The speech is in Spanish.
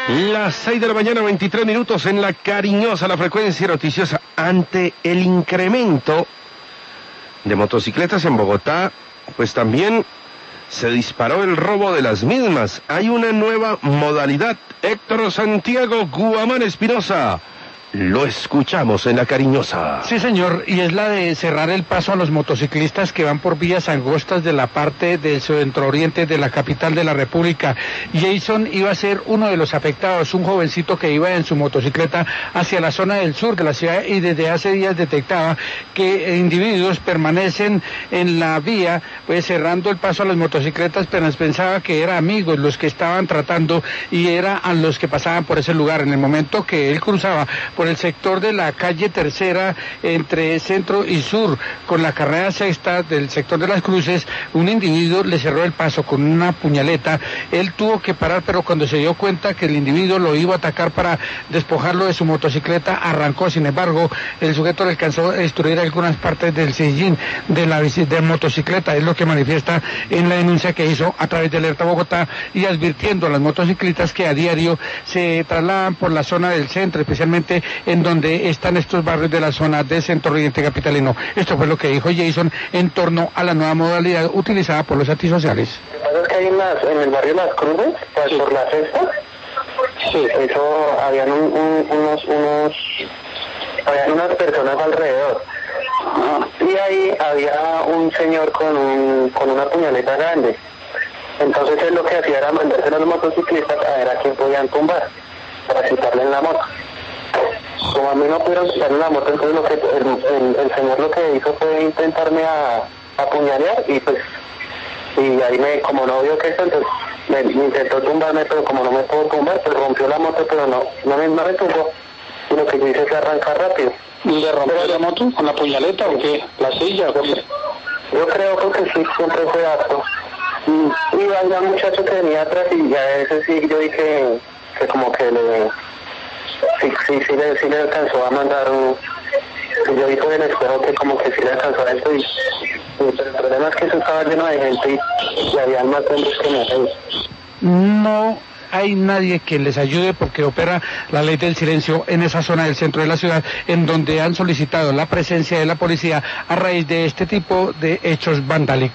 Las 6 de la mañana, 23 minutos en La Cariñosa, la frecuencia noticiosa. Ante el incremento de motocicletas en Bogotá, pues también se disparó el robo de las mismas. Hay una nueva modalidad. Héctor Santiago Guamán Espinosa, lo escuchamos en La Cariñosa. Sí, señor, y es la de cerrar el paso a los motociclistas que van por vías angostas de la parte del centro oriente de la capital de la República. Jason iba a ser uno de los afectados, un jovencito que iba en su motocicleta hacia la zona del sur de la ciudad y desde hace días detectaba que individuos permanecen en la vía, pues cerrando el paso a las motocicletas, pero pensaba que eran amigos los que estaban tratando y era a los que pasaban por ese lugar. En el momento que él cruzaba por el sector de la calle Tercera, entre centro y sur, con la carrera sexta del sector de las Cruces, un individuo le cerró el paso con una puñaleta. Él tuvo que parar, pero cuando se dio cuenta que el individuo lo iba a atacar para despojarlo de su motocicleta, arrancó. Sin embargo, el sujeto le alcanzó a destruir algunas partes del sillín de la motocicleta. Es lo que manifiesta en la denuncia que hizo a través de Alerta Bogotá, y advirtiendo a las motociclistas que a diario se trasladan por la zona del centro, especialmente en donde están estos barrios de la zona de Centro Oriente capitalino. Esto fue lo que dijo Jason en torno a la nueva modalidad utilizada por los antisociales. Lo que pasa es que hay en el barrio Las Cruces, pues, sí, por la sexta, sí, eso habían habían unas personas alrededor. Y ahí había un señor con una puñaleta grande. Entonces él lo que hacía era mandarse a los motociclistas a ver a quién podían tumbar para quitarle en la moto. Como a mí no pudieron quitarle la moto, entonces lo que el señor lo que hizo fue intentarme a apuñalear, y pues y ahí como no vio que eso, entonces me intentó tumbarme, pero como no me pudo tumbar, pues rompió la moto, pero no me tumbó. Y lo que yo hice fue arrancar rápido. ¿Y le rompió la moto con la puñaleta o qué? ¿La silla o qué? Yo creo que sí, siempre fue acto. Y había un muchacho que venía atrás, y a veces sí yo vi que como que sí le alcanzó a mandar yo vi por el espejo que como que sí le alcanzó a esto, pero el problema es que eso estaba lleno de gente y había más hombres que mujeres. No hay nadie que les ayude porque opera la ley del silencio en esa zona del centro de la ciudad, en donde han solicitado la presencia de la policía a raíz de este tipo de hechos vandálicos.